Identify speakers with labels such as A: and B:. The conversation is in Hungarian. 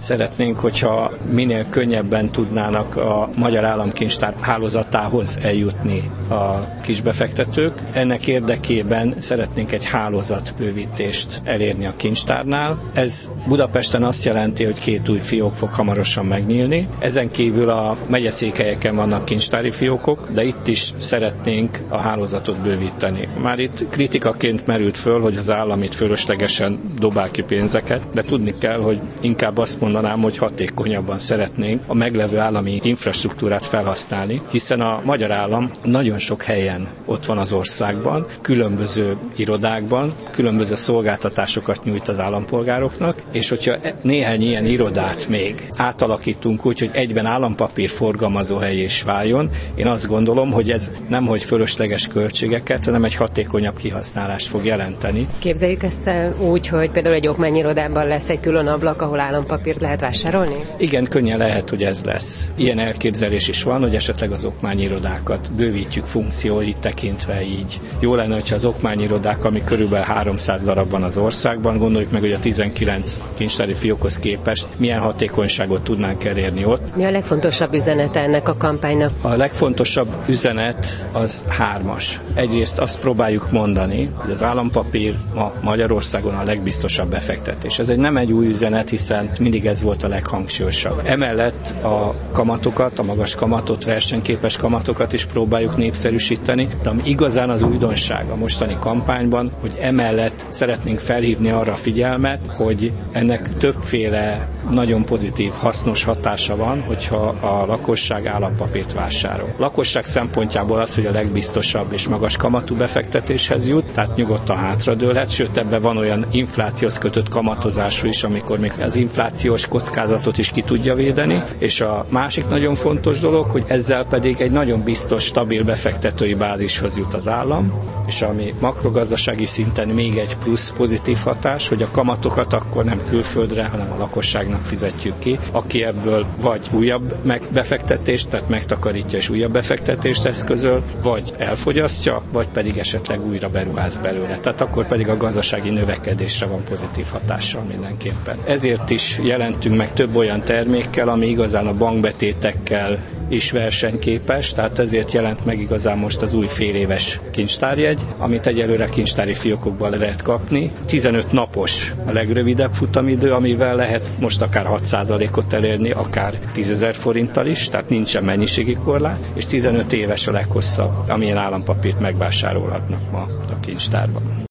A: Szeretnénk, hogyha minél könnyebben tudnának a Magyar Államkincstár hálózatához eljutni a kisbefektetők. Ennek érdekében szeretnénk egy hálózatbővítést elérni a kincstárnál. Ez Budapesten azt jelenti, hogy 2 új fiók fog hamarosan megnyílni. Ezen kívül a megyeszékhelyeken vannak kincstári fiókok, de itt is szeretnénk a hálózatot bővíteni. Már itt kritikaként merült föl, hogy az állam itt fölöslegesen dobál ki pénzeket, de tudni kell, hogy inkább azt mondanám, hogy hatékonyabban szeretnénk a meglevő állami infrastruktúrát felhasználni, hiszen a magyar állam nagyon sok helyen ott van az országban, különböző irodákban, különböző szolgáltatásokat nyújt az állampolgároknak, és hogyha néhány ilyen irodát még átalakítunk úgy, hogy egyben állampapír forgalmazóhely is váljon, én azt gondolom, hogy ez nemhogy fölösleges költségeket, hanem egy hatékonyabb kihasználást fog jelenteni.
B: Képzeljük ezt el úgy, hogy például egy okmányirodában lesz egy külön ablak, ahol állampapírt lehet vásárolni?
A: Igen, könnyen lehet, hogy ez lesz. Ilyen elképzelés is van, hogy esetleg az okmányirodákat bővítjük funkcióit tekintve így. Jó lenne, hogyha az okmányirodák, ami körülbelül 300 darab van az országban, gondoljuk meg, hogy a 19 kincstári fiókhoz képest milyen hatékonyságot tudnánk elérni ott.
B: Mi a legfontosabb üzenete ennek a kampánynak?
A: A legfontosabb üzenet az 3-as. Egyrészt azt próbáljuk mondani, hogy az állampapír ma Magyarországon a legbiztosabb befektetés. Ez nem egy új üzenet, hiszen mindig ez volt a leghangsúlyosabb. Emellett a kamatokat, a magas kamatot, versenyképes kamatokat is próbáljuk népszerűsíteni, de ami igazán az újdonság a mostani kampányban, hogy emellett szeretnénk felhívni arra a figyelmet, hogy ennek többféle nagyon pozitív, hasznos hatása van, hogyha a lakosság állampapírt vásárol. A lakosság szempontjából az, hogy a legbiztosabb és magas kamatú befektetéshez jut, tehát nyugodtan hátradőlhet, sőt ebben van olyan inflációhoz kötött kamatozású is, amikor még az inflációs kockázatot is ki tudja védeni, és a másik nagyon fontos dolog, hogy ezzel pedig egy nagyon biztos, stabil befektetői bázishoz jut az állam, és ami makrogazdasági szinten még egy plusz pozitív hatás, hogy a kamatokat akkor nem külföldre, hanem a lakosságnak fizetjük ki, aki ebből vagy újabb befektetést, tehát megtakarítja és újabb befektetést eszközöl, vagy elfogyasztja, vagy pedig esetleg újra beruház belőle. Tehát akkor pedig a gazdasági növekedésre van pozitív hatással mindenképpen. Ezért is jelentünk meg több olyan termékkel, ami igazán a bankbetétekkel is versenyképes, tehát ezért jelent meg igazán most az új féléves kincstárjegy, amit egyelőre kincstári fiókokban lehet kapni. 15 napos a legrövidebb futamidő, amivel lehet most akár 6%-ot elérni, akár 10 000 forinttal is, tehát nincsen mennyiségi korlát, és 15 éves a leghosszabb, amilyen állampapírt megvásárolhatnak ma a kincstárban.